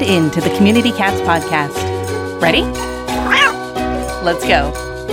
tuned in to the Community Cats podcast. Ready? Let's go.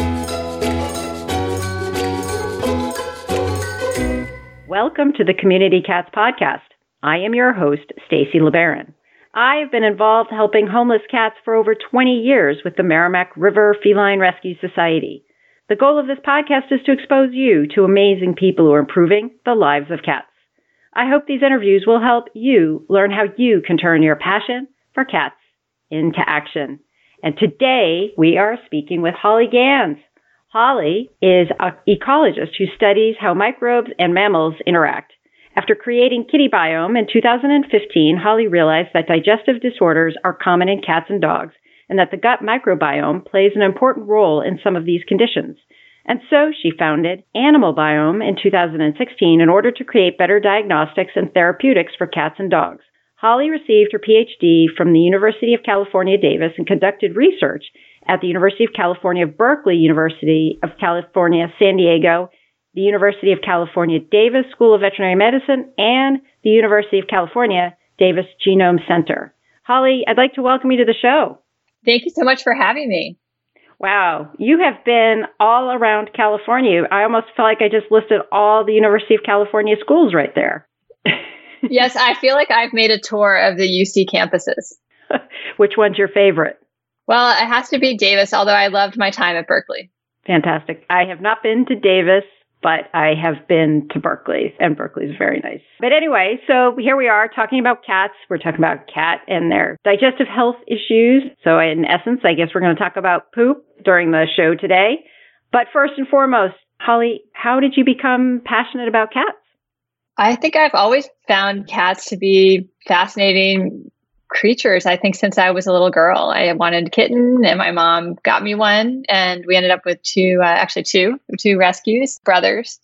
Welcome to the Community Cats podcast. I am your host, Stacy LeBaron. I have been involved helping homeless cats for over 20 years with the Merrimack River Feline Rescue Society. The goal of this podcast is to expose you to amazing people who are improving the lives of cats. I hope these interviews will help you learn how you can turn your passion for cats into action. And today we are speaking with Holly Gans. Holly is an ecologist who studies how microbes and mammals interact. After creating Kitty Biome in 2015, Holly realized that digestive disorders are common in cats and dogs, and that the gut microbiome plays an important role in some of these conditions. And so she founded Animal Biome in 2016 in order to create better diagnostics and therapeutics for cats and dogs. Holly received her PhD from the University of California, Davis, and conducted research at the University of California, Berkeley, University of California, San Diego, the University of California, Davis School of Veterinary Medicine, and the University of California, Davis Genome Center. Holly, I'd like to welcome you to the show. Thank you so much for having me. Wow, you have been all around California. I almost feel like I just listed all the University of California schools right there. Yes, I feel like I've made a tour of the UC campuses. Which one's your favorite? Well, it has to be Davis, although I loved my time at Berkeley. Fantastic. I have not been to Davis, but I have been to Berkeley, and Berkeley's very nice. But anyway, so here we are talking about cats. We're talking about cat and their digestive health issues. So in essence, I guess we're going to talk about poop during the show today. But first and foremost, Holly, how did you become passionate about cats? I think I've always found cats to be fascinating creatures. I think since I was a little girl, I wanted a kitten and my mom got me one, and we ended up with two rescues, brothers.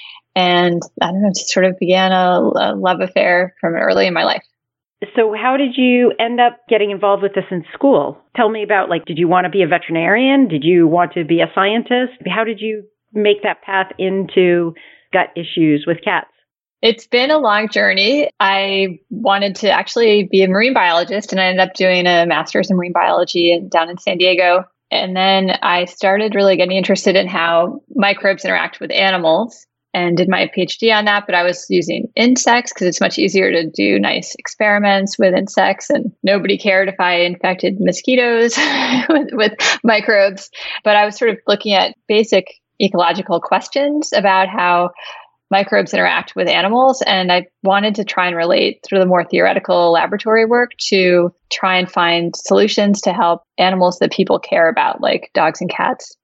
And I don't know, it just sort of began a love affair from early in my life. So how did you end up getting involved with this in school? Tell me about, did you want to be a veterinarian? Did you want to be a scientist? How did you make that path into gut issues with cats? It's been a long journey. I wanted to actually be a marine biologist, and I ended up doing a master's in marine biology down in San Diego. And then I started really getting interested in how microbes interact with animals and did my PhD on that. But I was using insects because it's much easier to do nice experiments with insects, and nobody cared if I infected mosquitoes with microbes. But I was sort of looking at basic ecological questions about how microbes interact with animals. And I wanted to try and relate through the more theoretical laboratory work to try and find solutions to help animals that people care about, like dogs and cats.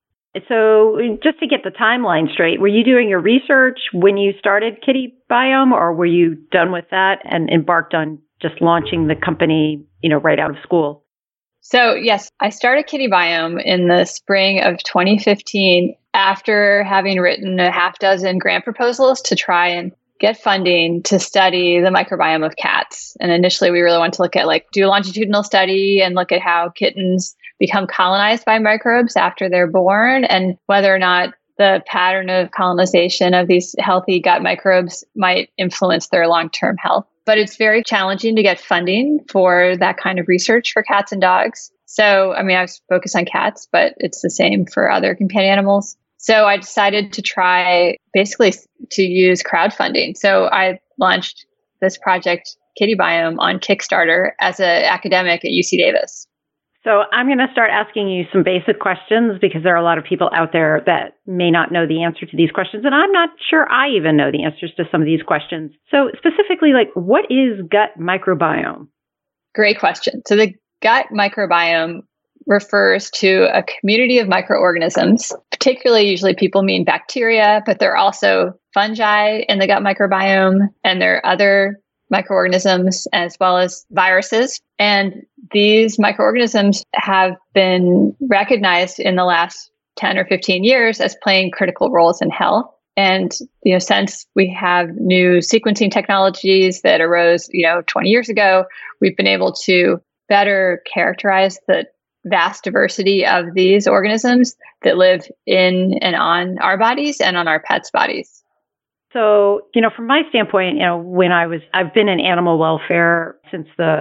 So just to get the timeline straight, were you doing your research when you started Kitty Biome, or were you done with that and embarked on just launching the company, right out of school? So yes, I started Kitty Biome in the spring of 2015 after having written a half dozen grant proposals to try and get funding to study the microbiome of cats. And initially we really wanted to look at do a longitudinal study and look at how kittens become colonized by microbes after they're born, and whether or not the pattern of colonization of these healthy gut microbes might influence their long-term health. But it's very challenging to get funding for that kind of research for cats and dogs. So, I was focused on cats, but it's the same for other companion animals. So I decided to try basically to use crowdfunding. So I launched this project, Kitty Biome, on Kickstarter as an academic at UC Davis. So I'm going to start asking you some basic questions because there are a lot of people out there that may not know the answer to these questions. And I'm not sure I even know the answers to some of these questions. So specifically, what is gut microbiome? Great question. So the gut microbiome refers to a community of microorganisms, particularly usually people mean bacteria, but there are also fungi in the gut microbiome, and there are other microorganisms as well as viruses. And these microorganisms have been recognized in the last 10 or 15 years as playing critical roles in health. And, since we have new sequencing technologies that arose, 20 years ago, we've been able to better characterize the vast diversity of these organisms that live in and on our bodies and on our pets' bodies. So, from my standpoint, I've been in animal welfare since the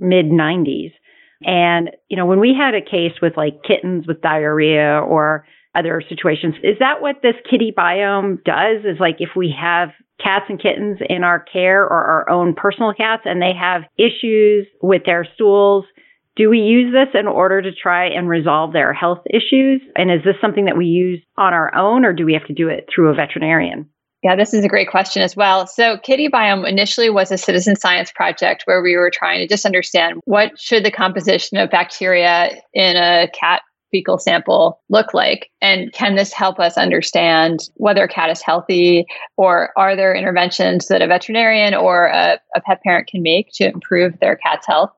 mid 90s. And, when we had a case with like kittens with diarrhea or other situations, is that what this kitty biome does? Is like if we have cats and kittens in our care or our own personal cats and they have issues with their stools, do we use this in order to try and resolve their health issues? And is this something that we use on our own, or do we have to do it through a veterinarian? Yeah, this is a great question as well. So Kitty Biome initially was a citizen science project where we were trying to just understand what should the composition of bacteria in a cat fecal sample look like? And can this help us understand whether a cat is healthy, or are there interventions that a veterinarian or a pet parent can make to improve their cat's health?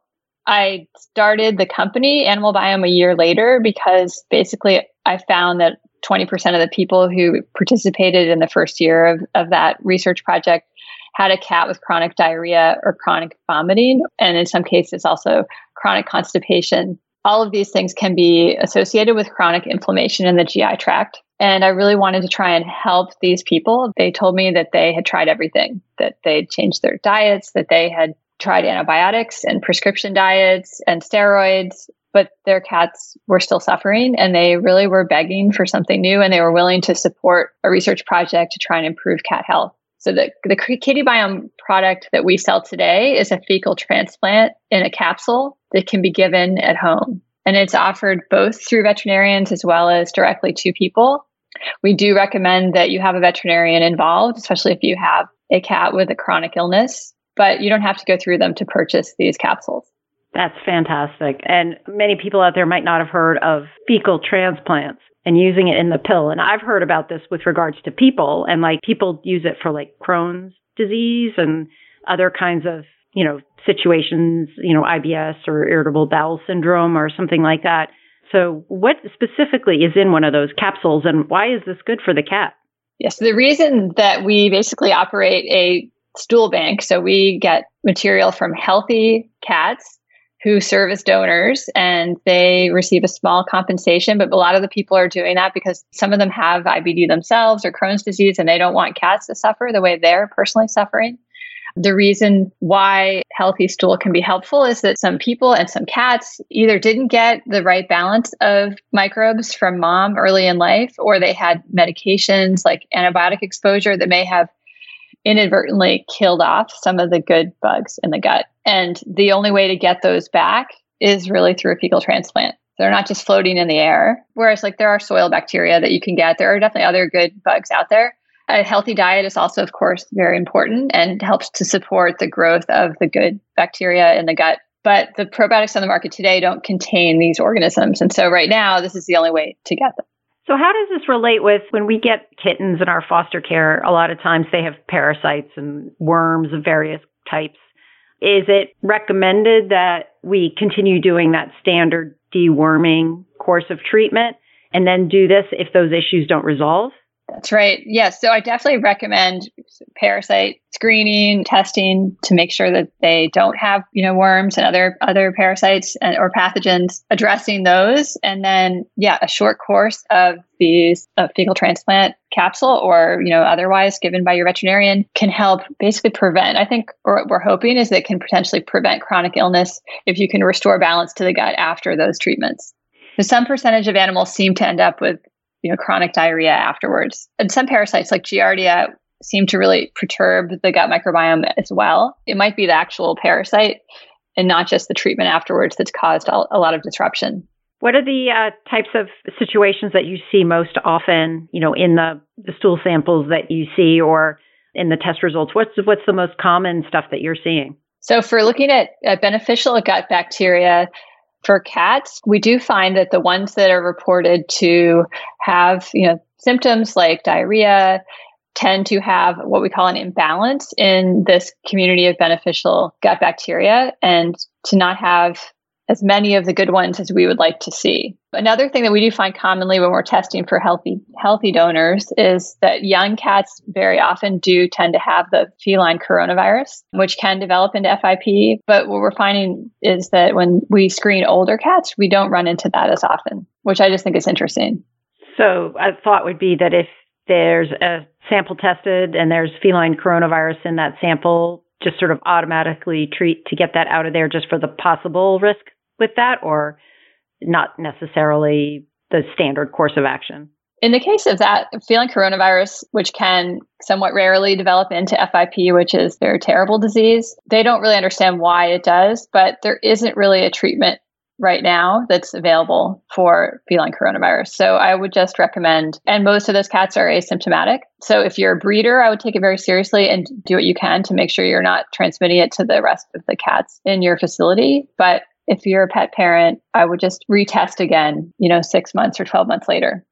I started the company Animal Biome a year later because basically I found that 20% of the people who participated in the first year of that research project had a cat with chronic diarrhea or chronic vomiting, and in some cases also chronic constipation. All of these things can be associated with chronic inflammation in the GI tract. And I really wanted to try and help these people. They told me that they had tried everything, that they'd changed their diets, that they had tried antibiotics and prescription diets and steroids, but their cats were still suffering and they really were begging for something new, and they were willing to support a research project to try and improve cat health. So the Kitty Biome product that we sell today is a fecal transplant in a capsule that can be given at home. And it's offered both through veterinarians as well as directly to people. We do recommend that you have a veterinarian involved, especially if you have a cat with a chronic illness, but you don't have to go through them to purchase these capsules. That's fantastic. And many people out there might not have heard of fecal transplants and using it in the pill. And I've heard about this with regards to people, and like people use it for like Crohn's disease and other kinds of, situations, IBS or irritable bowel syndrome or something like that. So what specifically is in one of those capsules, and why is this good for the cat? Yes, the reason that we basically operate a stool bank, so we get material from healthy cats who serve as donors, and they receive a small compensation. But a lot of the people are doing that because some of them have IBD themselves or Crohn's disease, and they don't want cats to suffer the way they're personally suffering. The reason why healthy stool can be helpful is that some people and some cats either didn't get the right balance of microbes from mom early in life, or they had medications like antibiotic exposure that may have inadvertently killed off some of the good bugs in the gut. And the only way to get those back is really through a fecal transplant. They're not just floating in the air. Whereas there are soil bacteria that you can get. There are definitely other good bugs out there. A healthy diet is also, of course, very important and helps to support the growth of the good bacteria in the gut. But the probiotics on the market today don't contain these organisms. And so right now, this is the only way to get them. So how does this relate with when we get kittens in our foster care? A lot of times they have parasites and worms of various types. Is it recommended that we continue doing that standard deworming course of treatment and then do this if those issues don't resolve? That's right. Yes. So I definitely recommend parasite screening, testing to make sure that they don't have, worms and other parasites or pathogens, addressing those. And then, a short course of these fecal transplant capsule or, otherwise given by your veterinarian can help basically prevent. I think what we're hoping is that it can potentially prevent chronic illness if you can restore balance to the gut after those treatments. So some percentage of animals seem to end up with chronic diarrhea afterwards. And some parasites like Giardia seem to really perturb the gut microbiome as well. It might be the actual parasite and not just the treatment afterwards that's caused a lot of disruption. What are the types of situations that you see most often, in the stool samples that you see or in the test results? What's the most common stuff that you're seeing? So for looking at beneficial gut bacteria, for cats, we do find that the ones that are reported to have, symptoms like diarrhea tend to have what we call an imbalance in this community of beneficial gut bacteria and to not have as many of the good ones as we would like to see. Another thing that we do find commonly when we're testing for healthy donors is that young cats very often do tend to have the feline coronavirus, which can develop into FIP. But what we're finding is that when we screen older cats, we don't run into that as often, which I just think is interesting. So a thought would be that if there's a sample tested and there's feline coronavirus in that sample, just sort of automatically treat to get that out of there just for the possible risk with that, or not necessarily the standard course of action? In the case of that feline coronavirus, which can somewhat rarely develop into FIP, which is their terrible disease, they don't really understand why it does, but there isn't really a treatment right now that's available for feline coronavirus. So I would just recommend, and most of those cats are asymptomatic. So if you're a breeder, I would take it very seriously and do what you can to make sure you're not transmitting it to the rest of the cats in your facility. But if you're a pet parent, I would just retest again, 6 months or 12 months later.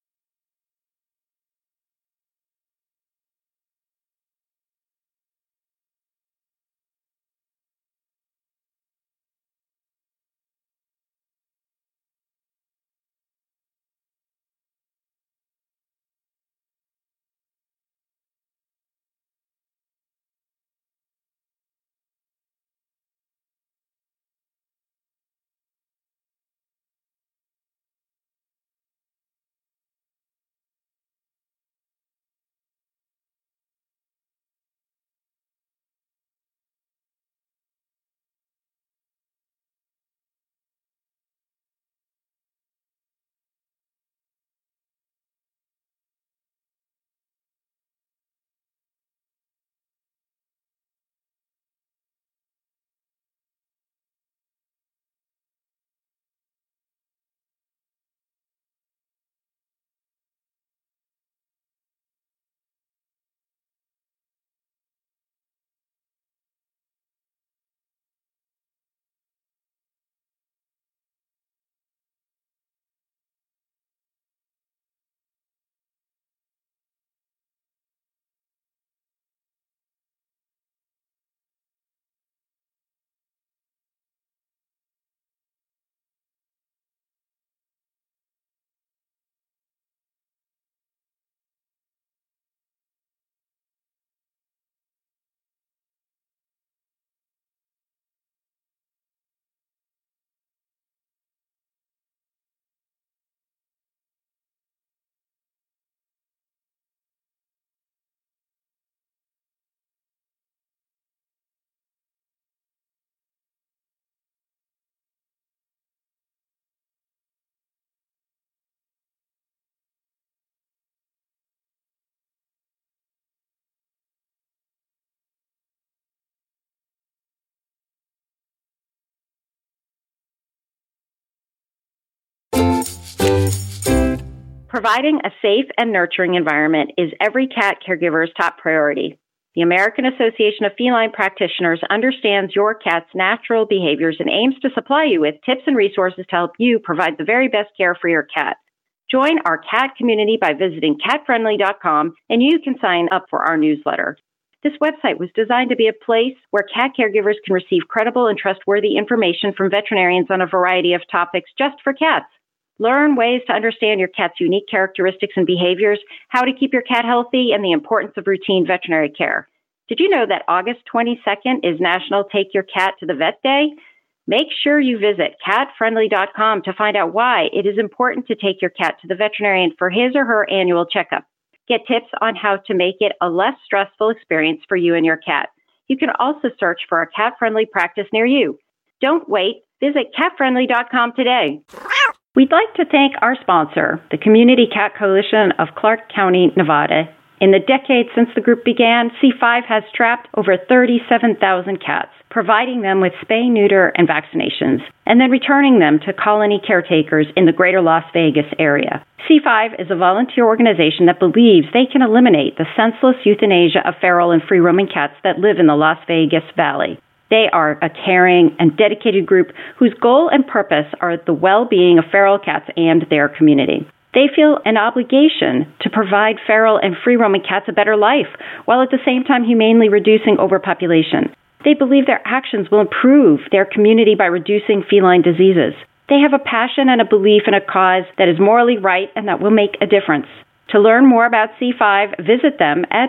Providing a safe and nurturing environment is every cat caregiver's top priority. The American Association of Feline Practitioners understands your cat's natural behaviors and aims to supply you with tips and resources to help you provide the very best care for your cat. Join our cat community by visiting catfriendly.com, and you can sign up for our newsletter. This website was designed to be a place where cat caregivers can receive credible and trustworthy information from veterinarians on a variety of topics just for cats. Learn ways to understand your cat's unique characteristics and behaviors, how to keep your cat healthy, and the importance of routine veterinary care. Did you know that August 22nd is National Take Your Cat to the Vet Day? Make sure you visit catfriendly.com to find out why it is important to take your cat to the veterinarian for his or her annual checkup. Get tips on how to make it a less stressful experience for you and your cat. You can also search for a cat-friendly practice near you. Don't wait. Visit catfriendly.com today. We'd like to thank our sponsor, the Community Cat Coalition of Clark County, Nevada. In the decade since the group began, C5 has trapped over 37,000 cats, providing them with spay, neuter, and vaccinations, and then returning them to colony caretakers in the greater Las Vegas area. C5 is a volunteer organization that believes they can eliminate the senseless euthanasia of feral and free-roaming cats that live in the Las Vegas Valley. They are a caring and dedicated group whose goal and purpose are the well-being of feral cats and their community. They feel an obligation to provide feral and free-roaming cats a better life, while at the same time humanely reducing overpopulation. They believe their actions will improve their community by reducing feline diseases. They have a passion and a belief in a cause that is morally right and that will make a difference. To learn more about C5, visit them at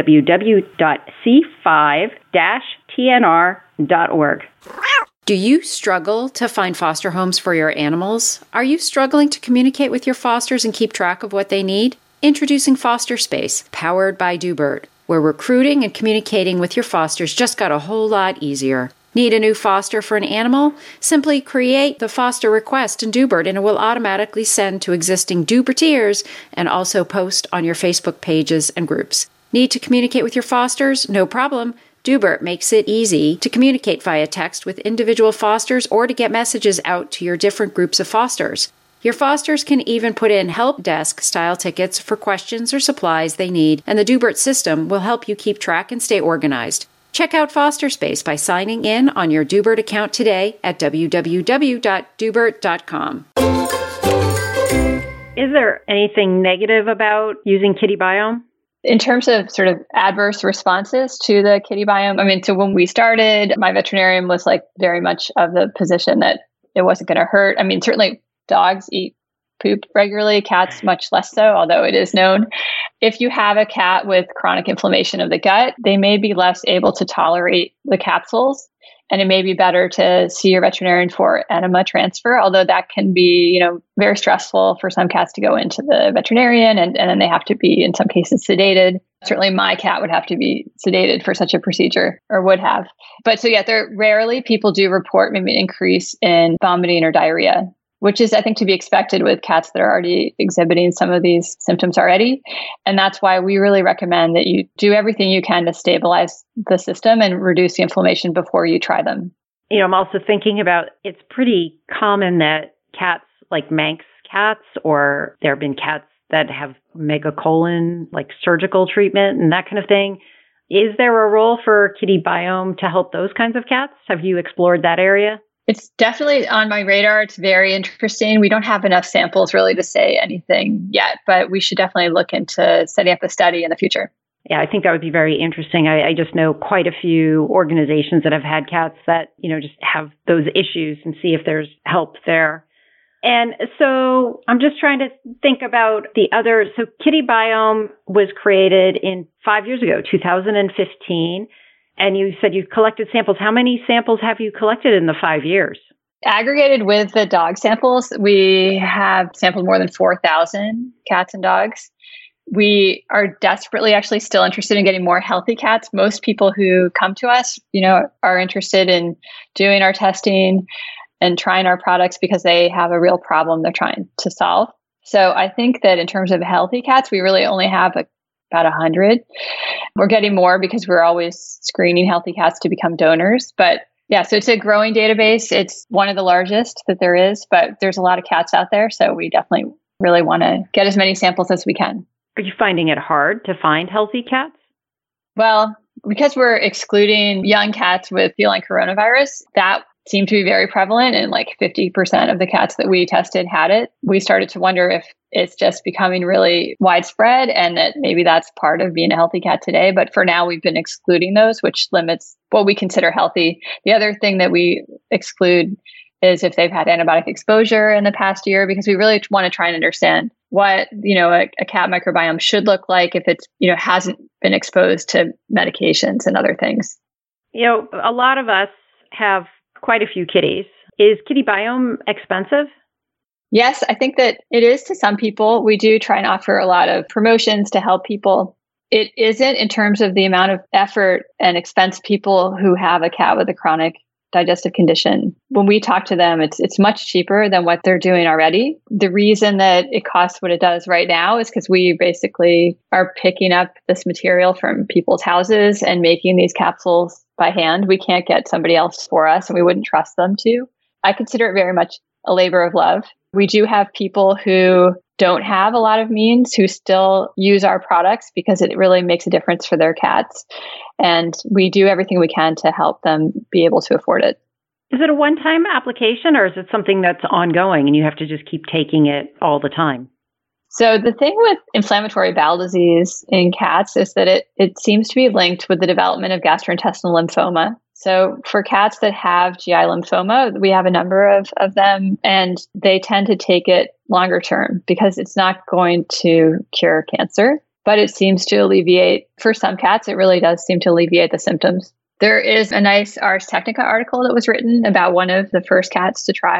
www.c5-tnr.org. Do you struggle to find foster homes for your animals? Are you struggling to communicate with your fosters and keep track of what they need? Introducing Foster Space, powered by Dubert. where recruiting and communicating with your fosters just got a whole lot easier. Need a new foster for an animal? Simply create the foster request in Doobert and it will automatically send to existing Dooberteers and also post on your Facebook pages and groups. Need to communicate with your fosters? No problem. Doobert makes it easy to communicate via text with individual fosters or to get messages out to your different groups of fosters. Your fosters can even put in help desk style tickets for questions or supplies they need, and the Doobert system will help you keep track and stay organized. Check out FosterSpace by signing in on your Doobert account today at www.doobert.com. Is there anything negative about using Kitty Biome? In terms of sort of adverse responses to the Kitty Biome, I mean, so when we started, my veterinarian was like very much of the position that it wasn't going to hurt. I mean, certainly dogs eat poop regularly, cats much less so, although it is known. If you have a cat with chronic inflammation of the gut, they may be less able to tolerate the capsules, and it may be better to see your veterinarian for enema transfer, although that can be, very stressful for some cats to go into the veterinarian, and then they have to be, in some cases, sedated. Certainly my cat would have to be sedated for such a procedure, or would have. But so yeah, there rarely people do report maybe an increase in vomiting or diarrhea, which is, I think, to be expected with cats that are already exhibiting some of these symptoms already. And that's why we really recommend that you do everything you can to stabilize the system and reduce the inflammation before you try them. I'm also thinking about, it's pretty common that cats like Manx cats, or there have been cats that have megacolon, like surgical treatment and that kind of thing. Is there a role for Kitty Biome to help those kinds of cats? Have you explored that area? It's definitely on my radar. It's very interesting. We don't have enough samples really to say anything yet, but we should definitely look into setting up a study in the future. Yeah, I think that would be very interesting. I just know quite a few organizations that have had cats that, just have those issues and see if there's help there. And so I'm just trying to think about the other. So Kitty Biome was created 5 years ago, 2015. And you said you collected samples. How many samples have you collected in the 5 years? Aggregated with the dog samples, we have sampled more than 4,000 cats and dogs. We are desperately actually still interested in getting more healthy cats. Most people who come to us, are interested in doing our testing and trying our products because they have a real problem they're trying to solve. So I think that in terms of healthy cats, we really only have about 100. We're getting more because we're always screening healthy cats to become donors. But yeah, so it's a growing database. It's one of the largest that there is, but there's a lot of cats out there. So we definitely really want to get as many samples as we can. Are you finding it hard to find healthy cats? Well, because we're excluding young cats with feline coronavirus, that seemed to be very prevalent, and like 50% of the cats that we tested had it. We started to wonder if it's just becoming really widespread and that maybe that's part of being a healthy cat today. But for now, we've been excluding those, which limits what we consider healthy. The other thing that we exclude is if they've had antibiotic exposure in the past year, because we really want to try and understand what, a cat microbiome should look like if it's, hasn't been exposed to medications and other things. A lot of us have quite a few kitties. Is Kitty Biome expensive? Yes, I think that it is to some people. We do try and offer a lot of promotions to help people. It isn't in terms of the amount of effort and expense people who have a cat with a chronic digestive condition. When we talk to them, it's much cheaper than what they're doing already. The reason that it costs what it does right now is because we basically are picking up this material from people's houses and making these capsules by hand. We can't get somebody else for us, and we wouldn't trust them to. I consider it very much a labor of love. We do have people who don't have a lot of means who still use our products because it really makes a difference for their cats. And we do everything we can to help them be able to afford it. Is it a one-time application, or is it something that's ongoing and you have to just keep taking it all the time? So the thing with inflammatory bowel disease in cats is that it seems to be linked with the development of gastrointestinal lymphoma. So for cats that have GI lymphoma, we have a number of them, and they tend to take it longer term because it's not going to cure cancer, but it seems to alleviate, for some cats, it really does seem to alleviate the symptoms. There is a nice Ars Technica article that was written about one of the first cats to try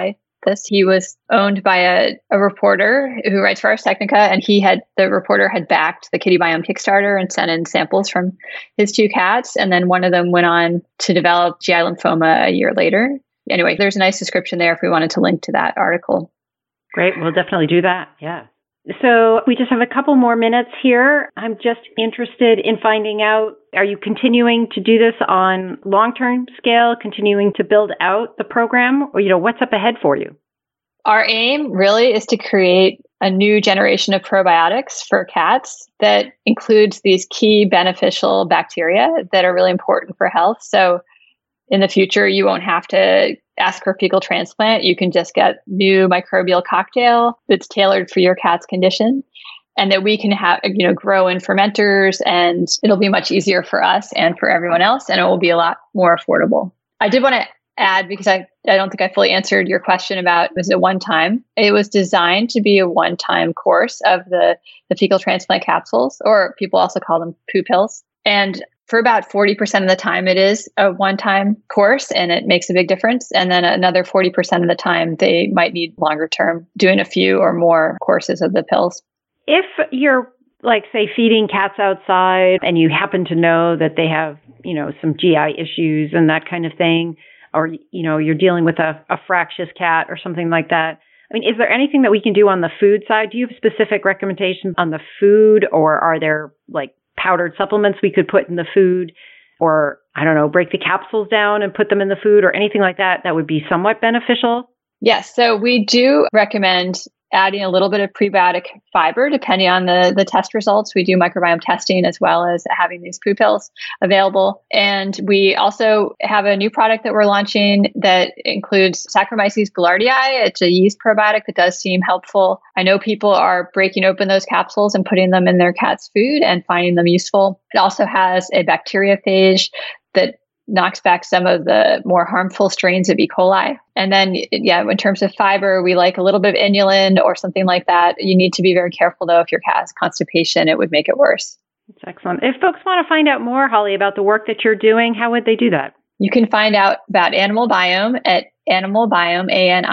this. He was owned by a reporter who writes for Ars Technica, and the reporter had backed the Kitty Biome Kickstarter and sent in samples from his 2 cats. And then one of them went on to develop GI lymphoma a year later. Anyway, there's a nice description there if we wanted to link to that article. Great. We'll definitely do that. Yeah. So we just have a couple more minutes here. I'm just interested in finding out, are you continuing to do this on long-term scale, continuing to build out the program, or, what's up ahead for you? Our aim really is to create a new generation of probiotics for cats that includes these key beneficial bacteria that are really important for health. So in the future, you won't have to ask for fecal transplant. You can just get new microbial cocktail that's tailored for your cat's condition, and that we can have, grow in fermenters, and it'll be much easier for us and for everyone else, and it will be a lot more affordable. I did want to add, because I don't think I fully answered your question about, was it one time? It was designed to be a one-time course of the fecal transplant capsules, or people also call them poo pills. And for about 40% of the time, it is a one-time course, and it makes a big difference. And then another 40% of the time, they might need longer term, doing a few or more courses of the pills. If you're, say, feeding cats outside and you happen to know that they have, some GI issues and that kind of thing, or, you're dealing with a fractious cat or something like that, is there anything that we can do on the food side? Do you have specific recommendations on the food, or are there, powdered supplements we could put in the food, or, break the capsules down and put them in the food, or anything like that would be somewhat beneficial? Yes. So we do recommend adding a little bit of prebiotic fiber, depending on the test results. We do microbiome testing as well as having these poo pills available. And we also have a new product that we're launching that includes Saccharomyces boulardii. It's a yeast probiotic that does seem helpful. I know people are breaking open those capsules and putting them in their cat's food and finding them useful. It also has a bacteriophage that knocks back some of the more harmful strains of E. coli. And then, in terms of fiber, we like a little bit of inulin or something like that. You need to be very careful, though. If your cat has constipation, it would make it worse. That's excellent. If folks want to find out more, Holly, about the work that you're doing, how would they do that? You can find out about Animal Biome at animalbiome,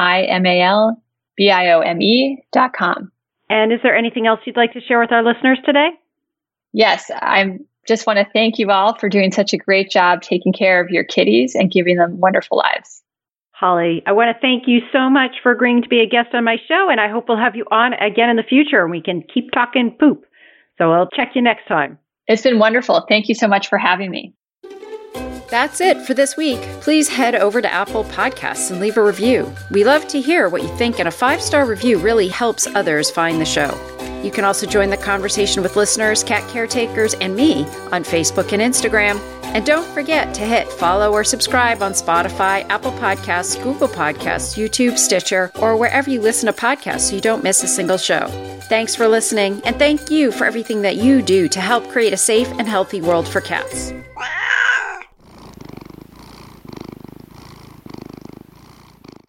animalbiome.com. And is there anything else you'd like to share with our listeners today? Yes, I'm just want to thank you all for doing such a great job taking care of your kitties and giving them wonderful lives. Holly, I want to thank you so much for agreeing to be a guest on my show, and I hope we'll have you on again in the future and we can keep talking poop. So I'll check you next time. It's been wonderful. Thank you so much for having me. That's it for this week. Please head over to Apple Podcasts and leave a review. We love to hear what you think, and a 5-star review really helps others find the show. You can also join the conversation with listeners, cat caretakers, and me on Facebook and Instagram. And don't forget to hit follow or subscribe on Spotify, Apple Podcasts, Google Podcasts, YouTube, Stitcher, or wherever you listen to podcasts so you don't miss a single show. Thanks for listening, and thank you for everything that you do to help create a safe and healthy world for cats.